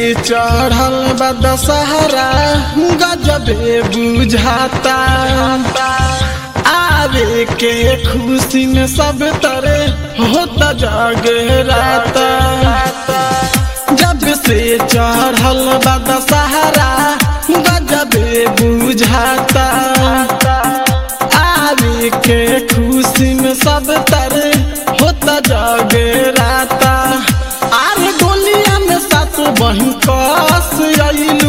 चढ़ल बा दशहरा गजबे बुझाता आवे के खुशी में सब तरे होता जगराता। जब से चढ़ल बा दशहरा गजबे बुझाता आवे के खुशी में सब तरे होता जगराता। आरे डोलिया में सात बहिन कस आइलू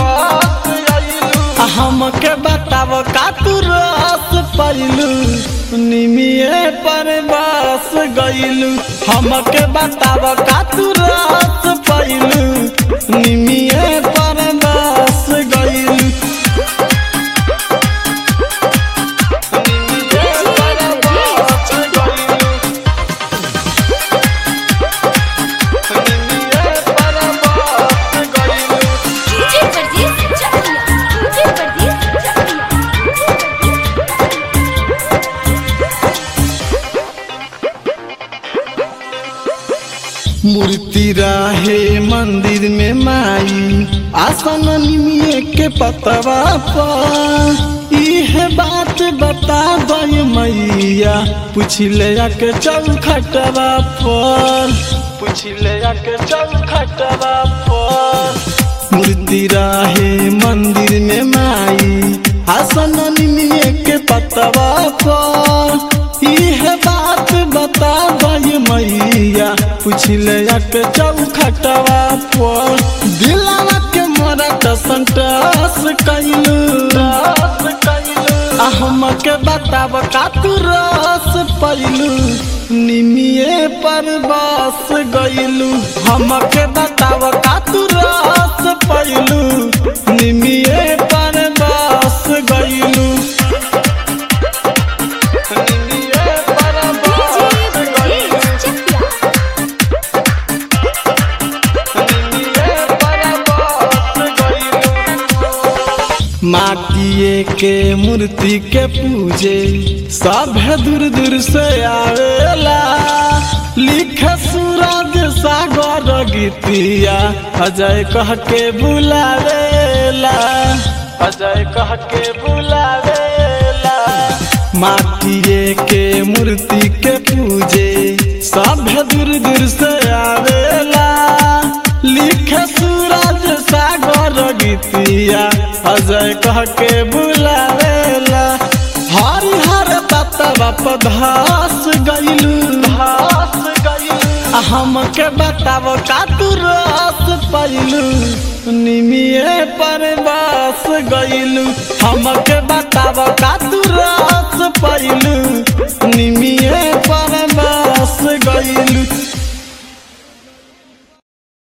हमके बताव का तू रस पाइलू निमिये पर बस गइलू। हमके बताव का तू रस पाइलू निमिये पर बस गइलू। मूर्ति रहे मंदिर में माई आसन निमिये के पतवा पर इहे बात बता दई मैया पूछले के चौखटवा पर पूछले के चौखटवा पर। मूर्ति रहे मंदिर में माई आसन निमिये के पतवा पर इहे बात बता दई मैया पूछले के चौखटवा पर। दिलवा के मोरा टसंटस कइलू हमके बताव का तू रस पाइलू निमिये पर बस गइलू। हमके बताव का तू रस पाइलू निमिये पर बस गइलू। माटिए के मूर्ति के पूजे सब दूर दूर से आवेला लिखे सूरज सागर गीतिया अजय कह के बुलावेला अजय कह के बुलावेला। माटिए के मूर्ति के पूजे सब दूर दूर से आवेला लिखे सूरज सागर गीतिया अजय कह के बुलावेला। हरिहर तत्वा पधास गइलू हमके बताव का तू रस पाइलू निमिये पर बस गइलू। हमके बताव